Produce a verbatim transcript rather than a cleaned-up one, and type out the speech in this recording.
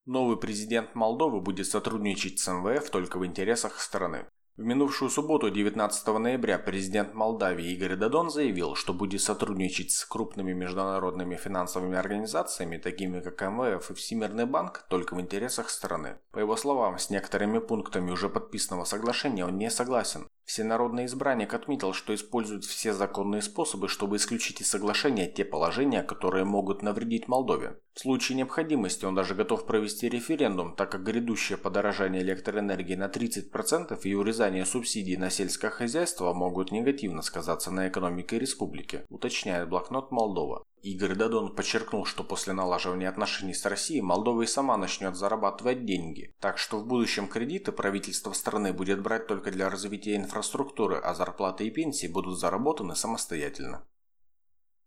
Новый президент Молдовы будет сотрудничать с эм вэ эф только в интересах страны. В минувшую субботу, девятнадцатого ноября, президент Молдавии Игорь Додон заявил, что будет сотрудничать с крупными международными финансовыми организациями, такими как эм вэ эф и Всемирный банк, только в интересах страны. По его словам, с некоторыми пунктами уже подписанного соглашения он не согласен. Всенародный избранник отметил, что использует все законные способы, чтобы исключить из соглашения те положения, которые могут навредить Молдове. В случае необходимости он даже готов провести референдум, так как грядущее подорожание электроэнергии на тридцать процентов и урезание субсидий на сельское хозяйство могут негативно сказаться на экономике республики, уточняет блокнот Молдова. Игорь Додон подчеркнул, что после налаживания отношений с Россией Молдова и сама начнет зарабатывать деньги, так что в будущем кредиты правительство страны будет брать только для развития инфраструктуры, а зарплаты и пенсии будут заработаны самостоятельно.